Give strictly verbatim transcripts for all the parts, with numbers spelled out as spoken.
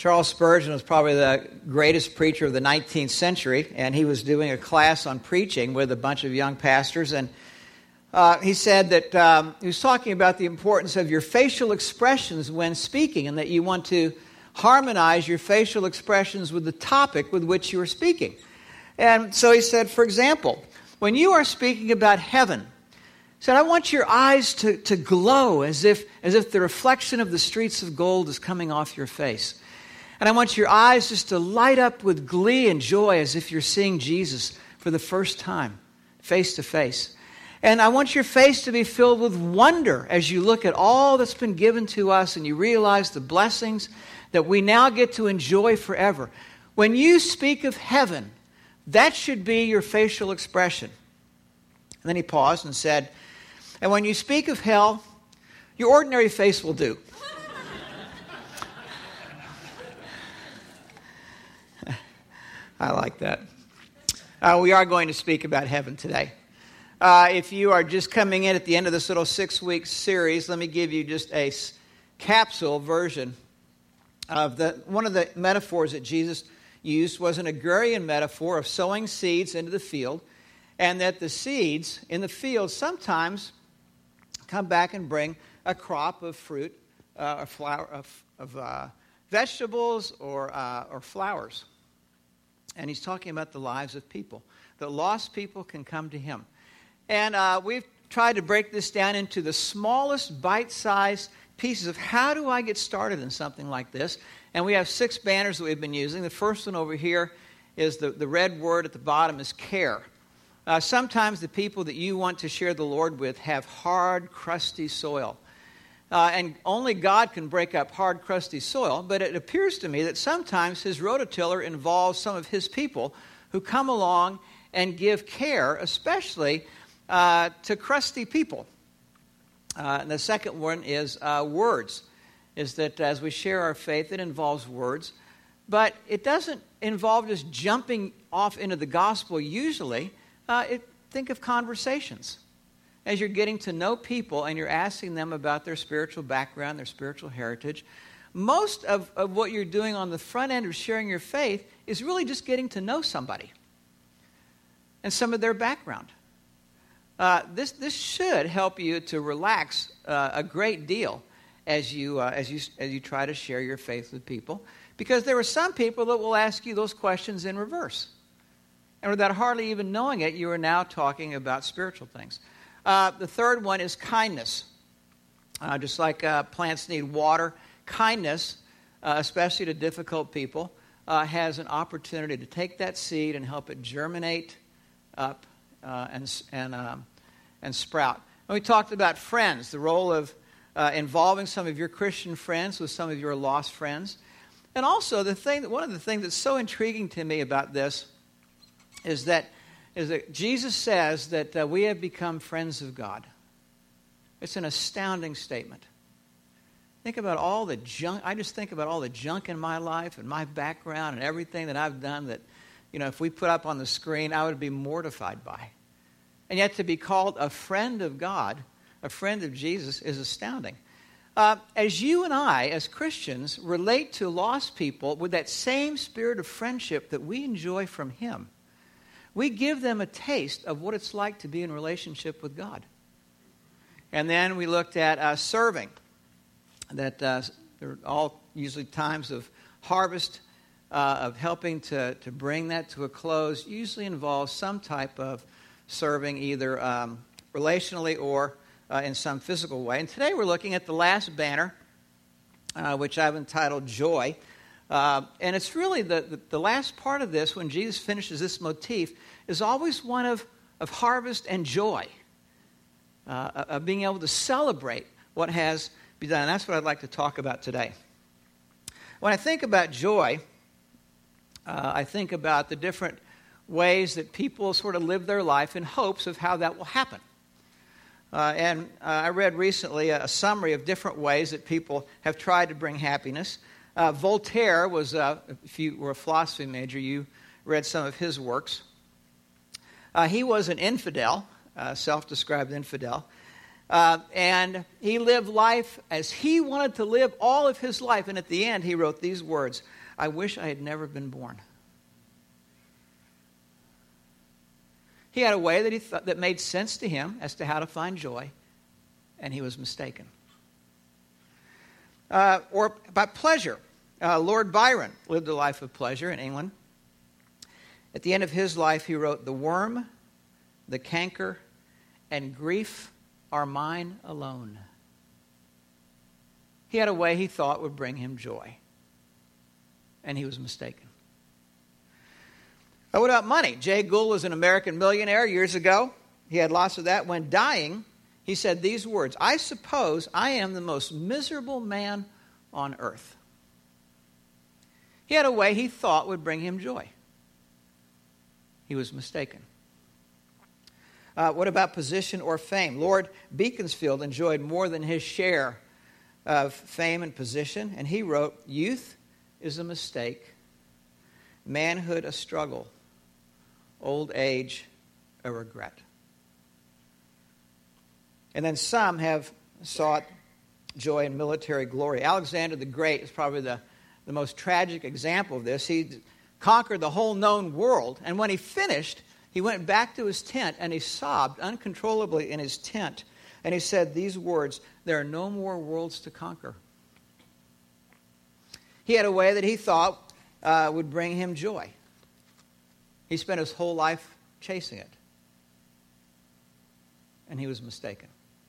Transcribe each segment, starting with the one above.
Charles Spurgeon was probably the greatest preacher of the nineteenth century, and he was doing a class on preaching with a bunch of young pastors, and uh, he said that um, he was talking about the importance of your facial expressions when speaking, and that you want to harmonize your facial expressions with the topic with which you are speaking. And so he said, for example, when you are speaking about heaven, he said, I want your eyes to, to glow as if, as if the reflection of the streets of gold is coming off your face. And I want your eyes just to light up with glee and joy as if you're seeing Jesus for the first time, face to face. And I want your face to be filled with wonder as you look at all that's been given to us and you realize the blessings that we now get to enjoy forever. When you speak of heaven, that should be your facial expression. And then he paused and said, and when you speak of hell, your ordinary face will do. I like that. Uh, we are going to speak about heaven today. Uh, if you are just coming in at the end of this little six-week series, let me give you just a s- capsule version of the one of the metaphors that Jesus used was an agrarian metaphor of sowing seeds into the field, and that the seeds in the field sometimes come back and bring a crop of fruit, uh, or flower, of, of uh, vegetables, or uh, or flowers. And he's talking about the lives of people. That lost people can come to him. And uh, we've tried to break this down into the smallest bite-sized pieces of how do I get started in something like this. And we have six banners that we've been using. The first one over here is the, the red word at the bottom is care. Uh, sometimes the people that you want to share the Lord with have hard, crusty soil. Uh, and only God can break up hard, crusty soil. But it appears to me that sometimes his rototiller involves some of his people who come along and give care, especially uh, to crusty people. Uh, and the second one is uh, words. Is that as we share our faith, it involves words. But it doesn't involve just jumping off into the gospel usually. Uh, it, think of conversations. As you're getting to know people and you're asking them about their spiritual background, their spiritual heritage, most of, of what you're doing on the front end of sharing your faith is really just getting to know somebody and some of their background. Uh, this this should help you to relax uh, a great deal as you uh, as you as you try to share your faith with people, because there are some people that will ask you those questions in reverse, and without hardly even knowing it, you are now talking about spiritual things. Uh, the third one is kindness. Uh, just like uh, plants need water, kindness, uh, especially to difficult people, uh, has an opportunity to take that seed and help it germinate up uh, and and um, and sprout. And we talked about friends, the role of uh, involving some of your Christian friends with some of your lost friends, and also the thing that one of the things that's so intriguing to me about this is that. is that Jesus says that uh, we have become friends of God. It's an astounding statement. Think about all the junk. I just think about all the junk in my life and my background and everything that I've done that, you know, if we put up on the screen, I would be mortified by. And yet to be called a friend of God, a friend of Jesus, is astounding. Uh, as you and I, as Christians, relate to lost people with that same spirit of friendship that we enjoy from Him, we give them a taste of what it's like to be in relationship with God. And then we looked at uh, serving. That uh, there are all usually times of harvest, uh, of helping to, to bring that to a close, usually involves some type of serving, either um, relationally or uh, in some physical way. And today we're looking at the last banner, uh, which I've entitled Joy. Uh, and it's really the, the, the last part of this, when Jesus finishes this motif, is always one of, of harvest and joy, uh, of being able to celebrate what has been done. And that's what I'd like to talk about today. When I think about joy, uh, I think about the different ways that people sort of live their life in hopes of how that will happen. Uh, and uh, I read recently a, a summary of different ways that people have tried to bring happiness. Uh, Voltaire was, uh, if you were a philosophy major, you read some of his works. Uh, he was an infidel, uh, self-described infidel. Uh, and he lived life as he wanted to live all of his life. And at the end, he wrote these words, "I wish I had never been born." He had a way that he thought that made sense to him as to how to find joy, and he was mistaken. Uh, or about pleasure. Uh, Lord Byron lived a life of pleasure in England. At the end of his life, he wrote, "The worm, the canker, and grief are mine alone." He had a way he thought would bring him joy, and he was mistaken. Uh, what about money? Jay Gould was an American millionaire years ago. He had lots of that. When dying, he said these words, "I suppose I am the most miserable man on earth." He had a way he thought would bring him joy. He was mistaken. Uh, what about position or fame? Lord Beaconsfield enjoyed more than his share of fame and position, and he wrote, "Youth is a mistake, manhood a struggle, old age a regret." And then some have sought joy in military glory. Alexander the Great is probably the, the most tragic example of this. He conquered the whole known world, and when he finished, he went back to his tent and he sobbed uncontrollably in his tent. And he said these words, "There are no more worlds to conquer." He had a way that he thought uh, would bring him joy. He spent his whole life chasing it. And he was mistaken.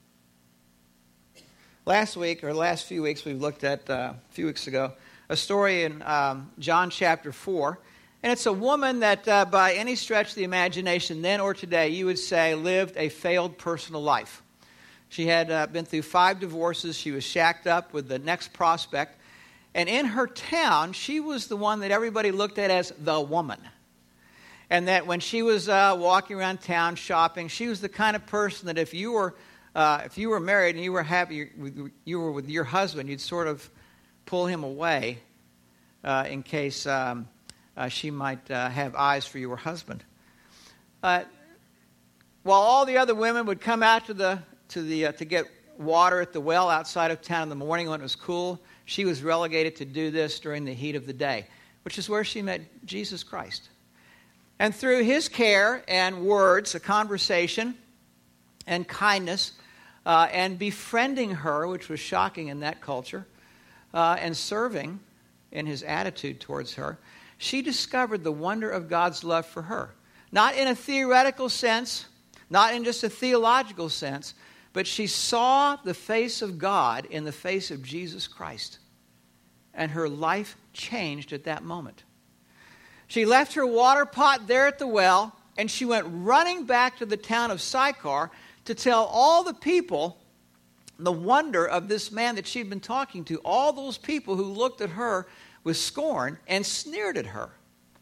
Last week, or last few weeks, we've looked at, uh, a few weeks ago, a story in um, John chapter four. And it's a woman that, uh, by any stretch of the imagination, then or today, you would say lived a failed personal life. She had uh, been through five divorces. She was shacked up with the next prospect. And in her town, she was the one that everybody looked at as the woman. And that when she was uh, walking around town shopping, she was the kind of person that if you were uh, if you were married and you were happy, you were with your husband, you'd sort of pull him away uh, in case um, uh, she might uh, have eyes for your husband. Uh, while all the other women would come out to the to the uh, to get water at the well outside of town in the morning when it was cool, she was relegated to do this during the heat of the day, which is where she met Jesus Christ. And through his care and words, a conversation and kindness, uh, and befriending her, which was shocking in that culture, uh, and serving in his attitude towards her, she discovered the wonder of God's love for her. Not in a theoretical sense, not in just a theological sense, but she saw the face of God in the face of Jesus Christ. And her life changed at that moment. She left her water pot there at the well, and she went running back to the town of Sychar to tell all the people the wonder of this man that she'd been talking to, all those people who looked at her with scorn and sneered at her.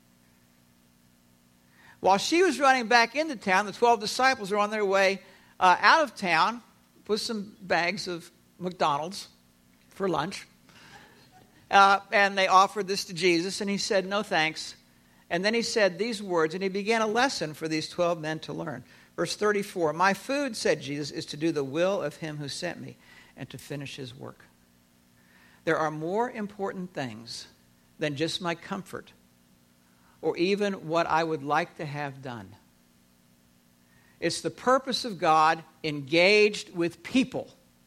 While she was running back into town, the twelve disciples were on their way uh, out of town with some bags of McDonald's for lunch. Uh, and they offered this to Jesus, and he said, "No thanks." And then he said these words, and he began a lesson for these twelve men to learn. Verse thirty-four, "My food," said Jesus, "is to do the will of him who sent me and to finish his work." There are more important things than just my comfort or even what I would like to have done. It's the purpose of God engaged with people.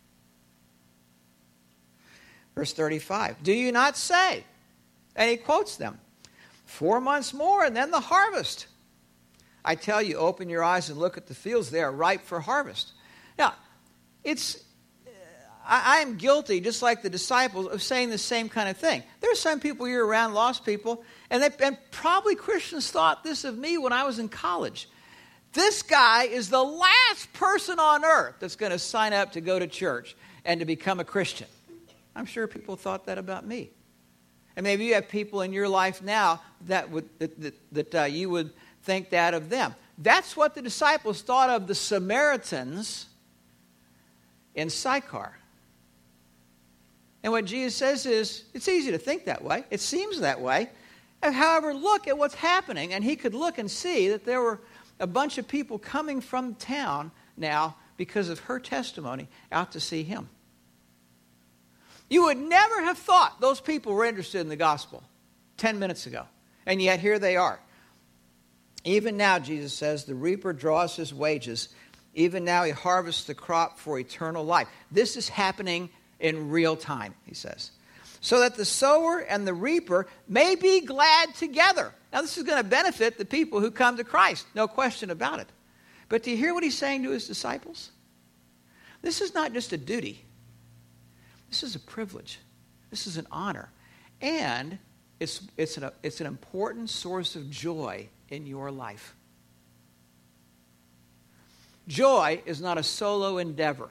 Verse thirty-five, "Do you not say?" And he quotes them, "Four months more and then the harvest. I tell you, open your eyes and look at the fields. They are ripe for harvest." Now, it's I, I am guilty, just like the disciples, of saying the same kind of thing. There are some people you're around, lost people, and, they, and probably Christians thought this of me when I was in college. This guy is the last person on earth that's going to sign up to go to church and to become a Christian. I'm sure people thought that about me. And maybe you have people in your life now that would that, that, that uh, you would think that of them. That's what the disciples thought of the Samaritans in Sychar. And what Jesus says is, it's easy to think that way. It seems that way. And however, look at what's happening. And he could look and see that there were a bunch of people coming from town now because of her testimony, out to see him. You would never have thought those people were interested in the gospel ten minutes ago. And yet here they are. Even now, Jesus says, the reaper draws his wages. Even now he harvests the crop for eternal life. This is happening in real time, he says. So that the sower and the reaper may be glad together. Now this is going to benefit the people who come to Christ. No question about it. But do you hear what he's saying to his disciples? This is not just a duty. This is a privilege. This is an honor. And it's, it's, an, it's an important source of joy in your life. Joy is not a solo endeavor.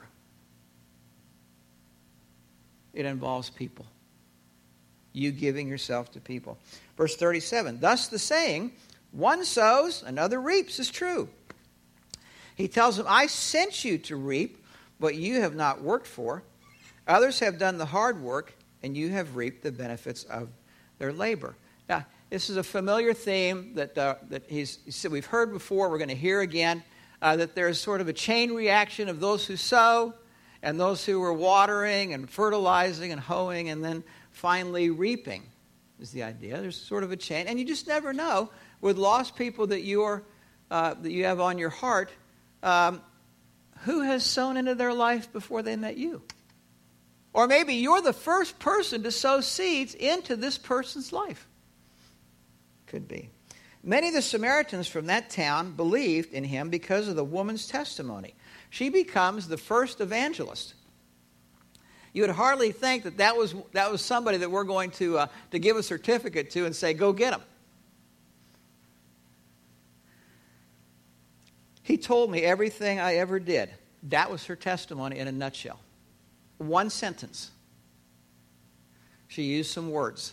It involves people. You giving yourself to people. Verse thirty-seven, thus the saying, one sows, another reaps, is true. He tells them, I sent you to reap what you have not worked for. Others have done the hard work, and you have reaped the benefits of their labor. Now, this is a familiar theme that, uh, that he's, he said we've heard before, we're going to hear again, uh, that there's sort of a chain reaction of those who sow, and those who are watering and fertilizing and hoeing, and then finally reaping is the idea. There's sort of a chain. And you just never know with lost people that, you're, uh, that you have on your heart, um, who has sown into their life before they met you. Or maybe you're the first person to sow seeds into this person's life. Could be. Many of the Samaritans from that town believed in him because of the woman's testimony. She becomes the first evangelist. You would hardly think that that was, that was somebody that we're going to, uh, to give a certificate to and say, go get him. He told me everything I ever did. That was her testimony in a nutshell. One sentence. She used some words.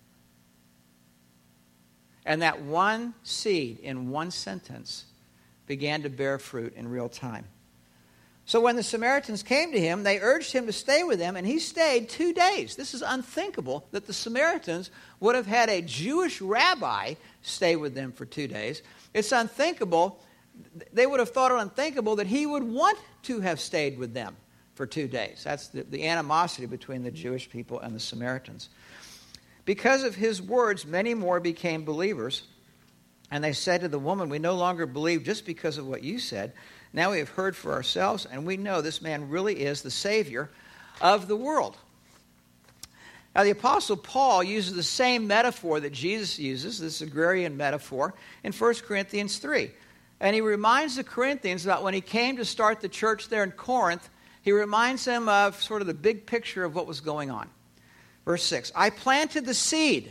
And that one seed in one sentence began to bear fruit in real time. So when the Samaritans came to him, they urged him to stay with them, and he stayed two days. This is unthinkable that the Samaritans would have had a Jewish rabbi stay with them for two days. It's unthinkable. They would have thought it unthinkable that he would want to have stayed with them for two days. That's the, the animosity between the Jewish people and the Samaritans. Because of his words, many more became believers. And they said to the woman, we no longer believe just because of what you said. Now we have heard for ourselves, and we know this man really is the Savior of the world. Now the Apostle Paul uses the same metaphor that Jesus uses, this agrarian metaphor, in First Corinthians three. And he reminds the Corinthians about when he came to start the church there in Corinth, he reminds them of sort of the big picture of what was going on. Verse six, I planted the seed.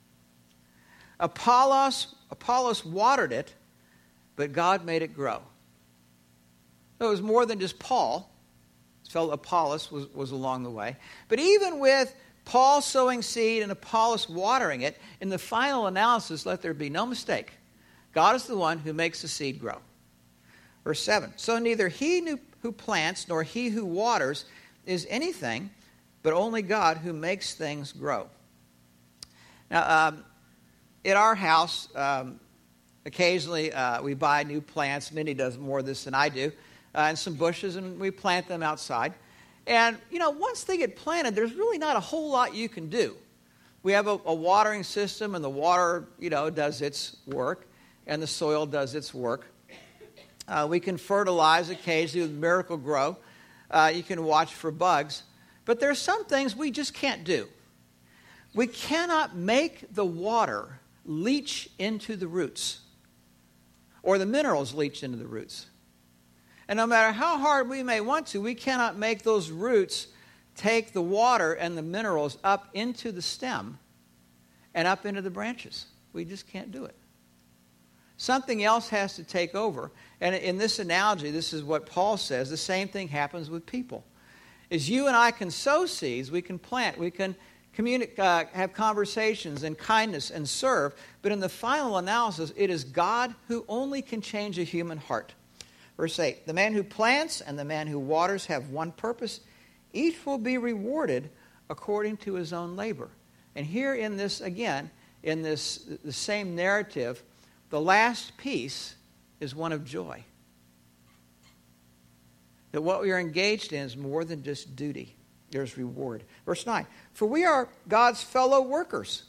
Apollos, Apollos watered it, but God made it grow. So it was more than just Paul. This fellow Apollos was, was along the way. But even with Paul sowing seed and Apollos watering it, in the final analysis, let there be no mistake. God is the one who makes the seed grow. Verse seven, so neither he who plants nor he who waters is anything, but only God who makes things grow. Now, um, at our house, um, occasionally uh, we buy new plants. Minnie does more of this than I do. Uh, and some bushes, and we plant them outside. And, you know, once they get planted, there's really not a whole lot you can do. We have a, a watering system, and the water, you know, does its work, and the soil does its work. Uh, we can fertilize occasionally with Miracle-Gro. Uh, you can watch for bugs. But there are some things we just can't do. We cannot make the water leach into the roots, or the minerals leach into the roots. And no matter how hard we may want to, we cannot make those roots take the water and the minerals up into the stem and up into the branches. We just can't do it. Something else has to take over. And in this analogy, this is what Paul says. The same thing happens with people. As you and I can sow seeds, we can plant, we can communicate, uh, have conversations and kindness and serve. But in the final analysis, it is God who only can change a human heart. Verse eight, the man who plants and the man who waters have one purpose. Each will be rewarded according to his own labor. And here in this, again, in this the same narrative, the last piece is one of joy. That what we are engaged in is more than just duty. There's reward. Verse nine, for we are God's fellow workers.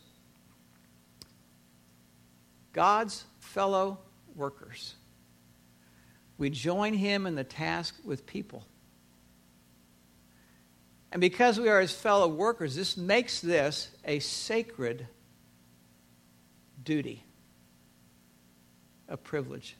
God's fellow workers. We join him in the task with people. And because we are his fellow workers, this makes this a sacred duty, a privilege.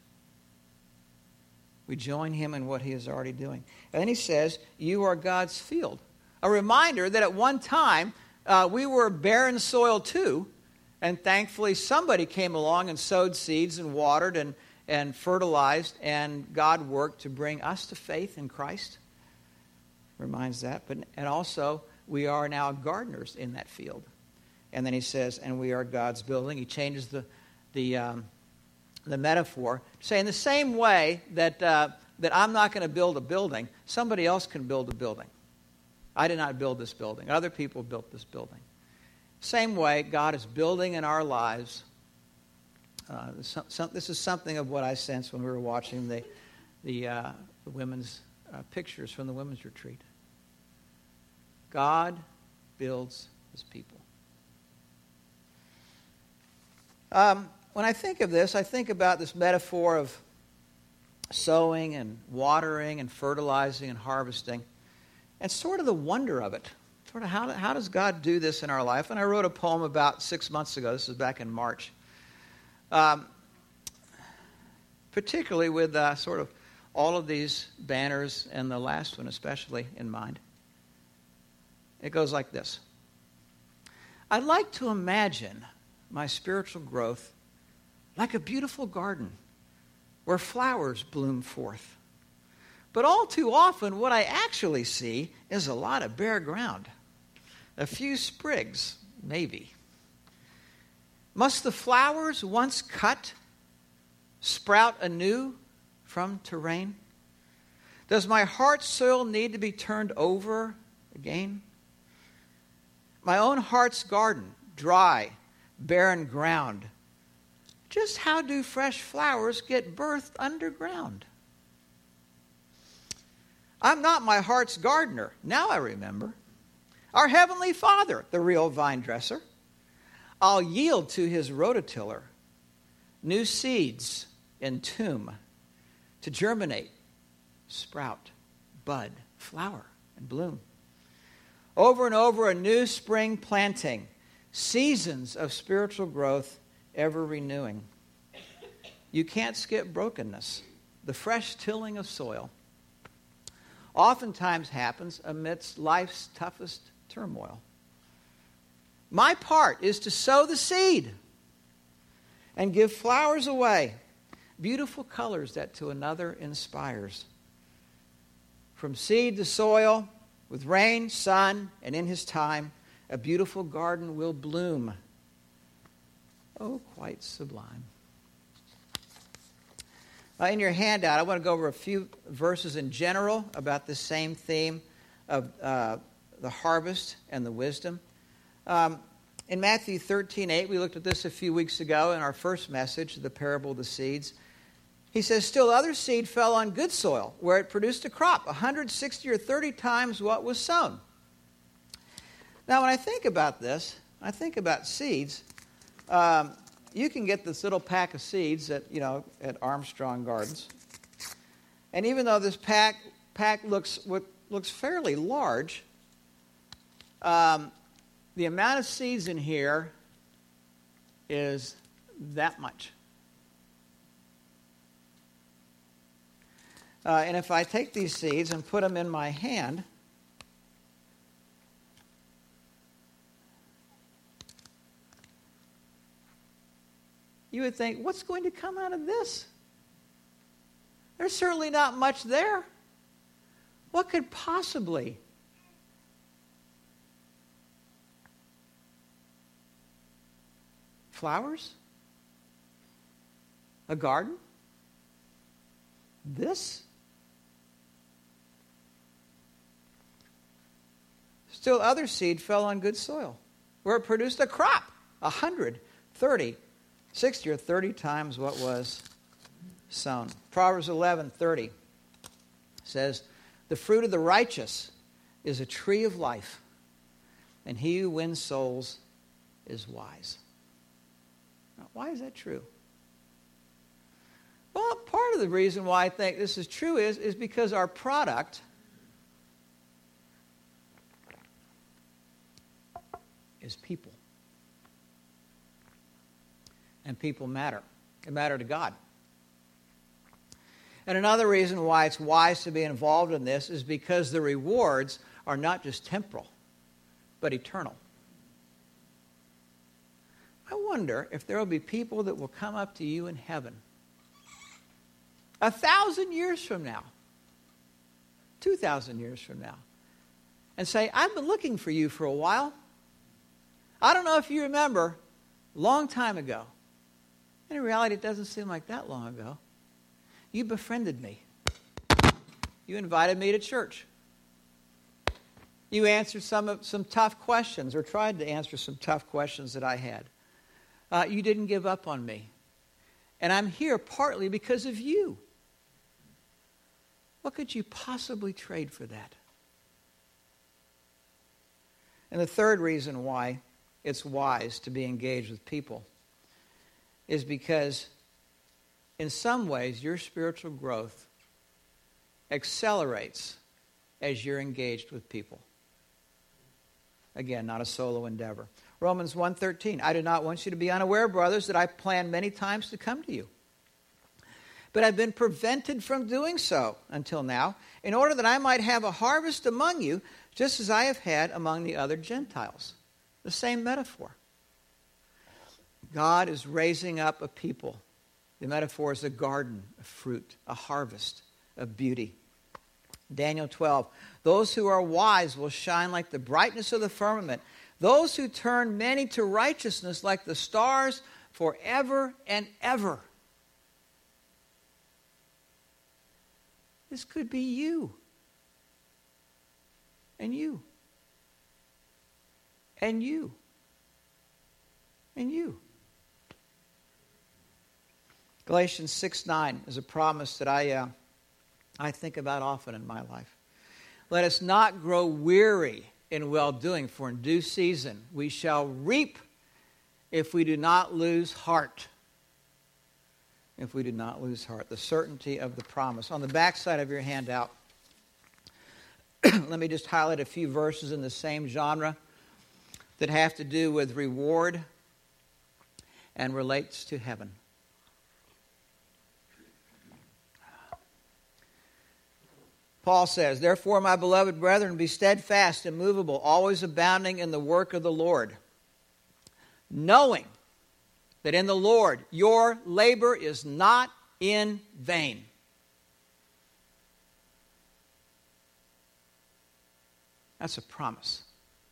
We join him in what he is already doing. And then he says, you are God's field. A reminder that at one time, uh, we were barren soil too, and thankfully somebody came along and sowed seeds and watered and, and fertilized, and God worked to bring us to faith in Christ. Reminds that. But and also, we are now gardeners in that field. And then he says, and we are God's building. He changes the the um, the metaphor, saying the same way that uh, that I'm not going to build a building, somebody else can build a building. I did not build this building. Other people built this building. Same way, God is building in our lives. Uh, some, some, this is something of what I sensed when we were watching the the, uh, the women's uh, pictures from the women's retreat. God builds his people. Um, when I think of this, I think about this metaphor of sowing and watering and fertilizing and harvesting, and sort of the wonder of it. Sort of how, how does God do this in our life? And I wrote a poem about six months ago. This was back in March. Um, particularly with uh, sort of all of these banners, and the last one especially in mind. It goes like this. I'd like to imagine my spiritual growth like a beautiful garden where flowers bloom forth. But all too often, what I actually see is a lot of bare ground. A few sprigs, maybe. Must the flowers once cut sprout anew from terrain? Does my heart's soil need to be turned over again? My own heart's garden, dry, barren ground. Just how do fresh flowers get birthed underground? I'm not my heart's gardener. Now I remember. Our Heavenly Father, the real vine dresser. I'll yield to his rototiller new seeds entomb to germinate, sprout, bud, flower, and bloom. Over and over, a new spring planting, seasons of spiritual growth ever renewing. You can't skip brokenness, the fresh tilling of soil. Oftentimes happens amidst life's toughest turmoil. My part is to sow the seed and give flowers away, beautiful colors that to another inspires. From seed to soil, with rain, sun, and in his time, a beautiful garden will bloom. Oh, quite sublime. Uh, in your handout, I want to go over a few verses in general about the same theme of uh, the harvest and the wisdom. Um, in Matthew thirteen eight, we looked at this a few weeks ago in our first message, the parable of the seeds. He says, still other seed fell on good soil, where it produced a crop, one hundred sixty or thirty times what was sown. Now, when I think about this, I think about seeds. Um, you can get this little pack of seeds at, you know, at Armstrong Gardens. And even though this pack pack looks looks fairly large, um, the amount of seeds in here is that much. Uh, and if I take these seeds and put them in my hand, you would think, what's going to come out of this? There's certainly not much there. What could possibly? Flowers? A garden? This? Still other seed fell on good soil, where it produced a crop, a hundred, thirty, sixty or thirty times what was sown. Proverbs eleven thirty says, The fruit of the righteous is a tree of life, and he who wins souls is wise. Now, why is that true? Well, part of the reason why I think this is true is, is because our product is people. And people matter. They matter to God. And another reason why it's wise to be involved in this is because the rewards are not just temporal, but eternal. I wonder if there will be people that will come up to you in heaven a thousand years from now, two thousand years from now, and say, I've been looking for you for a while. I don't know if you remember, a long time ago. And in reality, it doesn't seem like that long ago. You befriended me. You invited me to church. You answered some, some tough questions, or tried to answer some tough questions that I had. Uh, you didn't give up on me. And I'm here partly because of you. What could you possibly trade for that? And the third reason why it's wise to be engaged with people is because in some ways your spiritual growth accelerates as you're engaged with people. Again, not a solo endeavor. Romans one thirteen, I do not want you to be unaware, brothers, that I planned many times to come to you. But I've been prevented from doing so until now, in order that I might have a harvest among you, just as I have had among the other Gentiles. The same metaphor. God is raising up a people. The metaphor is a garden of fruit, a harvest of beauty. Daniel twelve, those who are wise will shine like the brightness of the firmament. Those who turn many to righteousness like the stars forever and ever. This could be you. And you. And you. And you. Galatians six nine is a promise that I, uh, I think about often in my life. Let us not grow weary in well-doing, for in due season we shall reap if we do not lose heart. If we do not lose heart. The certainty of the promise. On the backside of your handout, let me just highlight a few verses in the same genre that have to do with reward and relates to heaven. Paul says, therefore, my beloved brethren, be steadfast, immovable, always abounding in the work of the Lord, knowing that in the Lord your labor is not in vain. That's a promise.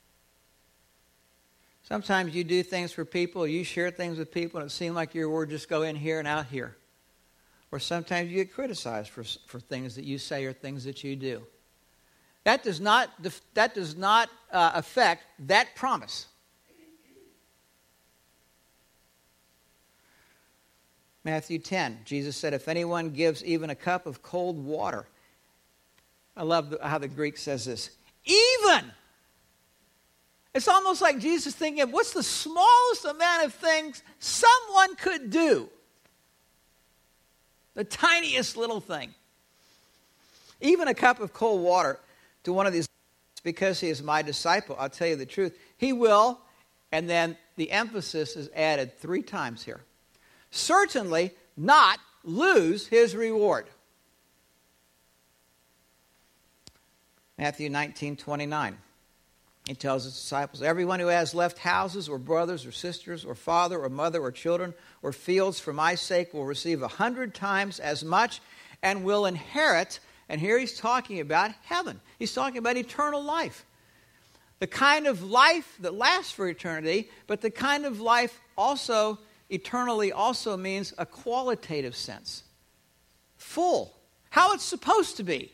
Sometimes you do things for people, you share things with people, and it seems like your word just go in here and out here. Or sometimes you get criticized for, for things that you say or things that you do. That does not, that does not uh, affect that promise. Matthew ten, Jesus said, if anyone gives even a cup of cold water. I love the, how the Greek says this. Even. It's almost like Jesus thinking of what's the smallest amount of things someone could do. The tiniest little thing. Even a cup of cold water to one of these, because he is my disciple, I'll tell you the truth, he will, and then the emphasis is added three times here, certainly not lose his reward. Matthew nineteen twenty-nine. He tells his disciples, everyone who has left houses or brothers or sisters or father or mother or children or fields for my sake will receive a hundred times as much and will inherit, and here he's talking about heaven. He's talking about eternal life. The kind of life that lasts for eternity, but the kind of life also, eternally also means a qualitative sense. Full. How it's supposed to be.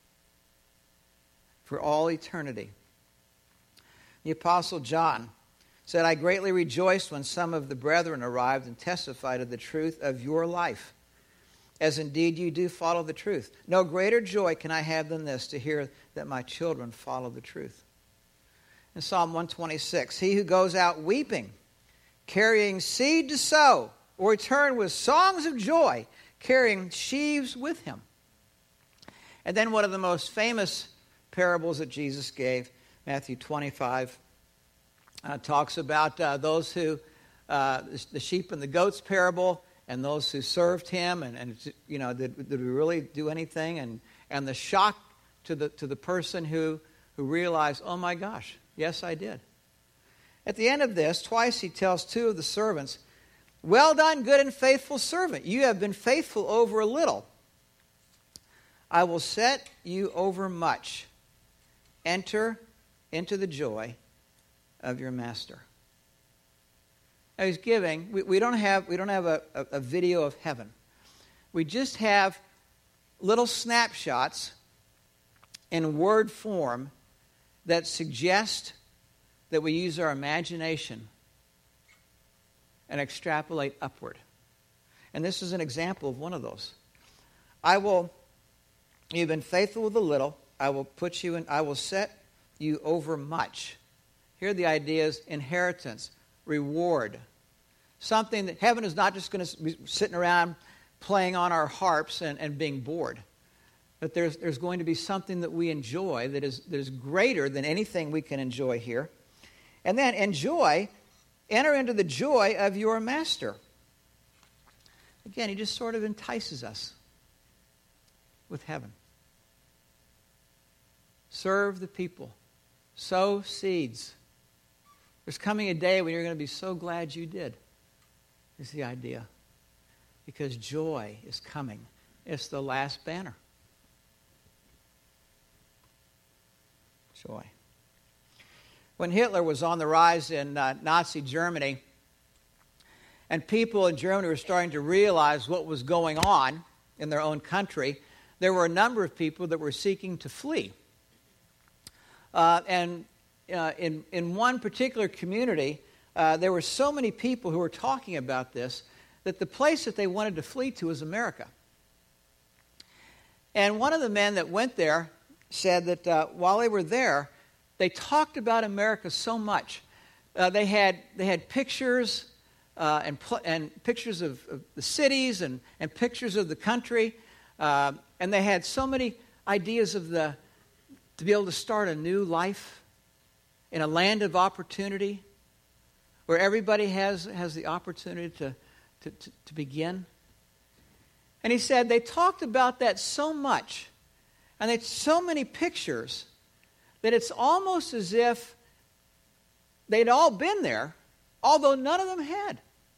For all eternity. The Apostle John said, I greatly rejoiced when some of the brethren arrived and testified of the truth of your life. as indeed you do follow the truth. No greater joy can I have than this, to hear that my children follow the truth. In Psalm one twenty-six, he who goes out weeping, carrying seed to sow, will return with songs of joy, carrying sheaves with him. And then one of the most famous parables that Jesus gave, Matthew twenty-five, uh, talks about uh, those who, uh, the sheep and the goats parable, and those who served him, and, and you know, did, did we really do anything? And and the shock to the to the person who who realized, oh my gosh, yes, I did. At the end of this, twice he tells two of the servants, well done, good and faithful servant. You have been faithful over a little. I will set you over much. Enter into the joy of your master. Now he's giving, we, we don't have, we don't have a, a, a video of heaven. We just have little snapshots in word form that suggest that we use our imagination and extrapolate upward. And this is an example of one of those. I will, you've been faithful with a little, I will put you in, I will set you over much. Here the idea is inheritance, reward. Something that heaven is not just going to be sitting around playing on our harps and, and being bored. But there's, there's going to be something that we enjoy that is, that is greater than anything we can enjoy here. And then enjoy, enter into the joy of your master. Again, he just sort of entices us with heaven. Serve the people. Sow seeds. There's coming a day when you're going to be so glad you did, is the idea. Because joy is coming. It's the last banner. Joy. When Hitler was on the rise in uh, Nazi Germany, and people in Germany were starting to realize what was going on in their own country, there were a number of people that were seeking to flee. Uh, and uh, in, in one particular community, uh, there were so many people who were talking about this that the place that they wanted to flee to was America. And one of the men that went there said that uh, while they were there, they talked about America so much. Uh, they had they had pictures uh, and pl- and pictures of, of the cities and, and pictures of the country, uh, and they had so many ideas of the to be able to start a new life in a land of opportunity, where everybody has has the opportunity to to, to, to begin. And he said they talked about that so much, and they had so many pictures, that it's almost as if they'd all been there, although none of them had.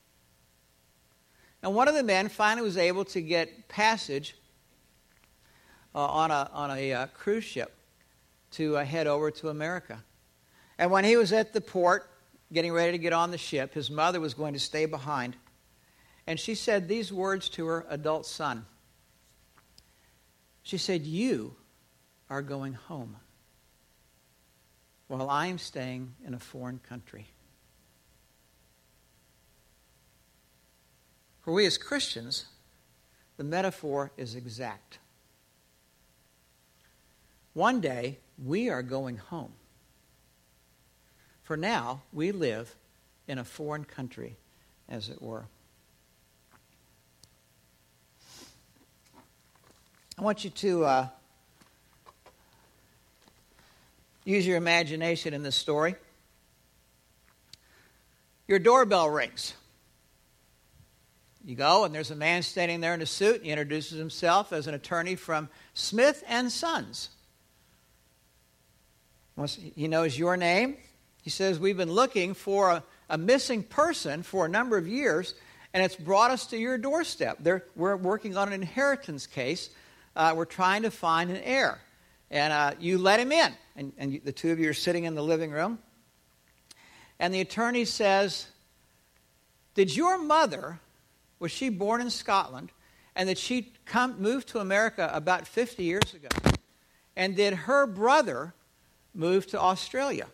And one of the men finally was able to get passage uh, on a, on a uh, cruise ship to uh, head over to America. And when he was at the port, getting ready to get on the ship, his mother was going to stay behind. And she said these words to her adult son. She said, "You are going home, while I am staying in a foreign country." For we as Christians, the metaphor is exact. One day, we are going home. For now, we live in a foreign country, as it were. I want you to uh, use your imagination in this story. Your doorbell rings. You go, and there's a man standing there in a suit. He introduces himself as an attorney from Smith and Sons. Once he knows your name, he says, "We've been looking for a, a missing person for a number of years, and it's brought us to your doorstep. They're, we're working on an inheritance case. Uh, we're trying to find an heir. And uh, you let him in." And, and you, the two of you are sitting in the living room. And the attorney says, "Did your mother, was she born in Scotland, and did she come move to America about fifty years ago? And did her brother move to Australia?"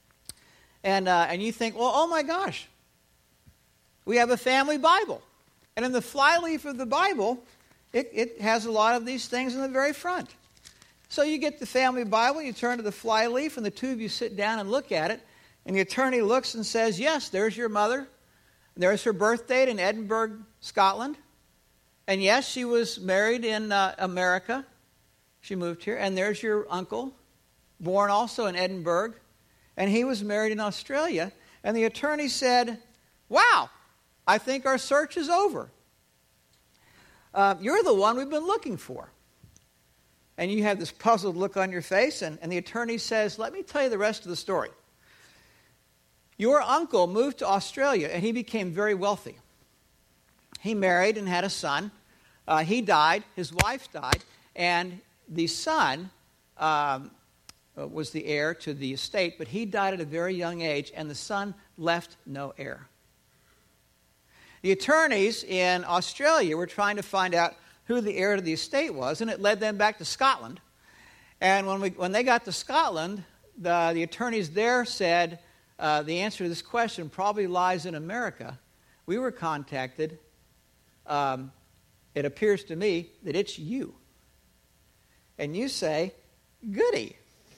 And uh, and you think, well, oh my gosh, we have a family Bible. And in the flyleaf of the Bible, it, it has a lot of these things in the very front. So you get the family Bible, you turn to the flyleaf, and the two of you sit down and look at it. And the attorney looks and says, yes, there's your mother. There's her birth date in Edinburgh, Scotland. And yes, she was married in uh, America. She moved here. And there's your uncle, born also in Edinburgh. And he was married in Australia. And the attorney said, wow, I think our search is over. Uh, you're the one we've been looking for. And you have this puzzled look on your face. And, and the attorney says, let me tell you the rest of the story. Your uncle moved to Australia and he became very wealthy. He married and had a son. Uh, he died. His wife died. And the son um, was the heir to the estate, but he died at a very young age, and the son left no heir. The attorneys in Australia were trying to find out who the heir to the estate was, and it led them back to Scotland. And when we when they got to Scotland, the, the attorneys there said, uh, the answer to this question probably lies in America. We were contacted. Um, it appears to me that it's you. And you say, goody.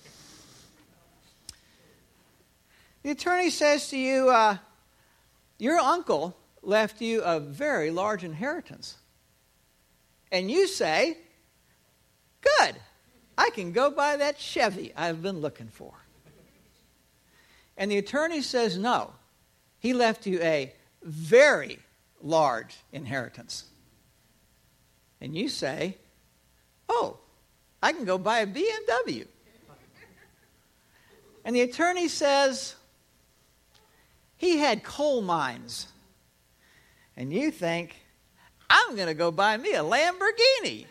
The attorney says to you, uh, your uncle left you a very large inheritance. And you say, good, I can go buy that Chevy I've been looking for. And the attorney says, no, he left you a very large inheritance. And you say, oh, I can go buy a B M W. And the attorney says, he had coal mines. And you think, I'm going to go buy me a Lamborghini.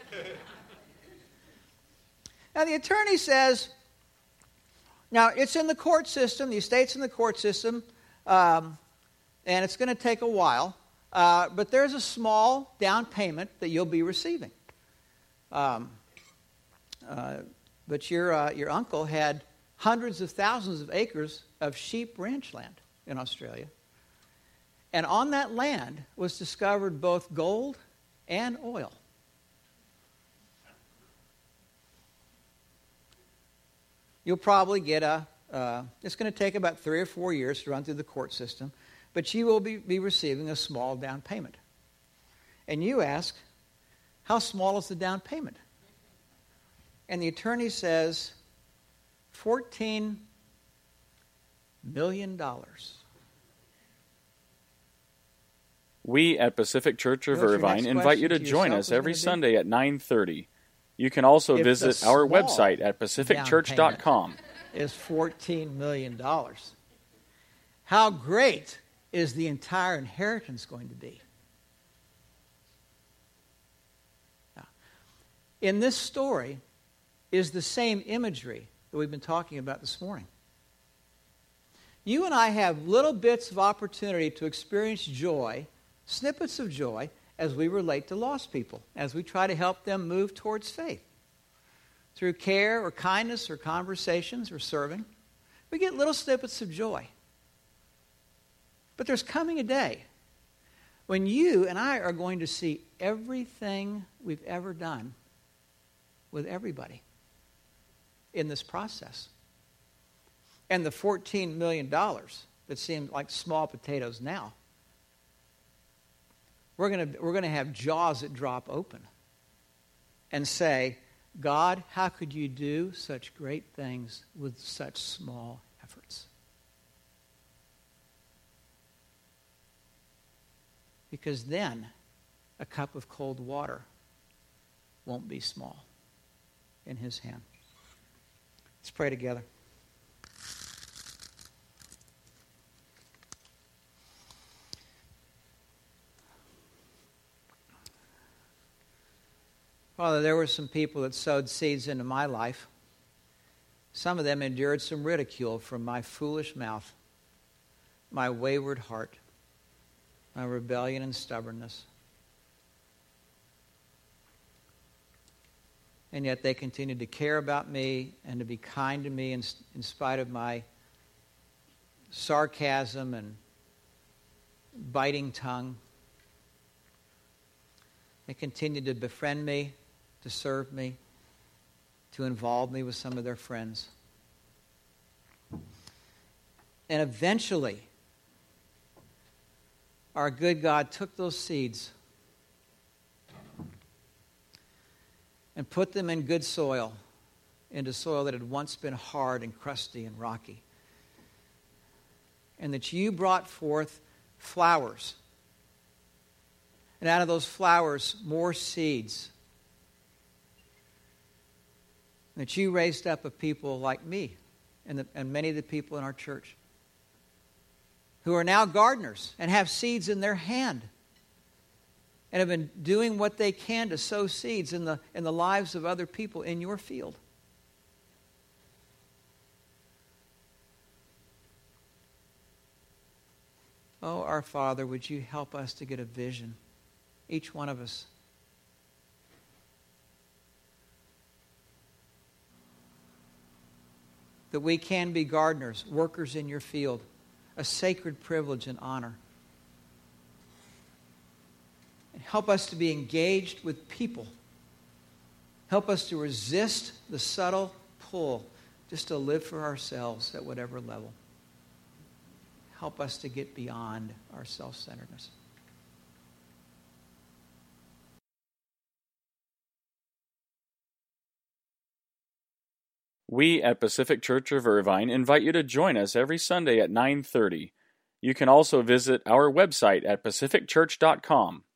Now the attorney says, now it's in the court system, the estate's in the court system, um, and it's going to take a while, uh, but there's a small down payment that you'll be receiving. Um, uh, but your uh, your uncle had hundreds of thousands of acres of sheep ranch land in Australia. And on that land was discovered both gold and oil. You'll probably get a, uh, it's going to take about three or four years to run through the court system, but you will be, be receiving a small down payment. And you ask, how small is the down payment? And the attorney says, fourteen million dollars. We at Pacific Church of What's your Irvine next invite you to question to join yourself us is every gonna be? Sunday at nine thirty. You can also If visit the our small website at pacific church dot com. Is fourteen million dollars. How great is the entire inheritance going to be? Now, in this story is the same imagery that we've been talking about this morning. You and I have little bits of opportunity to experience joy, snippets of joy, as we relate to lost people, as we try to help them move towards faith. Through care or kindness or conversations or serving, we get little snippets of joy. But there's coming a day when you and I are going to see everything we've ever done with everybody in this process. And the fourteen million dollars that seem like small potatoes now, we're going to we're going to have jaws that drop open and say, God, how could you do such great things with such small efforts? Because then a cup of cold water won't be small in his hand. Let's pray together. Father, there were some people that sowed seeds into my life. Some of them endured some ridicule from my foolish mouth, my wayward heart, my rebellion and stubbornness. And yet they continued to care about me and to be kind to me in, in spite of my sarcasm and biting tongue. They continue to befriend me, to serve me, to involve me with some of their friends. And eventually, our good God took those seeds and put them in good soil, into soil that had once been hard and crusty and rocky. And that you brought forth flowers. And out of those flowers, more seeds. And that you raised up a people like me and, the, and many of the people in our church who are now gardeners and have seeds in their hand and have been doing what they can to sow seeds in the, in the lives of other people in your field. Oh, our Father, would you help us to get a vision, each one of us, that we can be gardeners, workers in your field, a sacred privilege and honor. And help us to be engaged with people. Help us to resist the subtle pull just to live for ourselves at whatever level. Help us to get beyond our self-centeredness. We at Pacific Church of Irvine invite you to join us every Sunday at nine thirty. You can also visit our website at pacific church dot com.